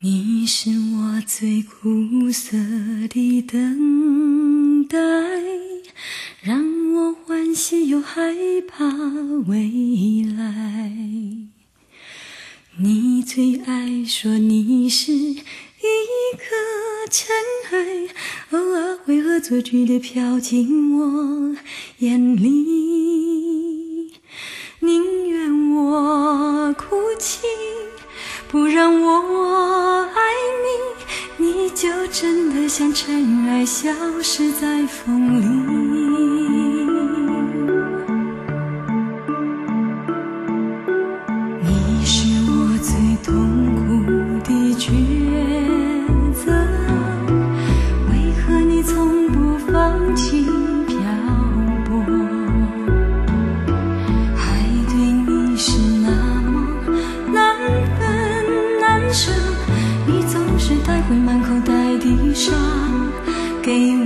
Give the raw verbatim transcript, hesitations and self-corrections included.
你是我最苦涩的等待，让我欢喜又害怕未来。你最爱说你是一颗尘埃，偶尔会恶作剧地飘进我眼里，宁愿我哭泣，不让我爱你，你就真的像尘埃消失在风里。你是我最痛苦的抉择，为何你从不放弃漂泊？爱对你是那么难分难舍，你总是带回满口袋的伤给我。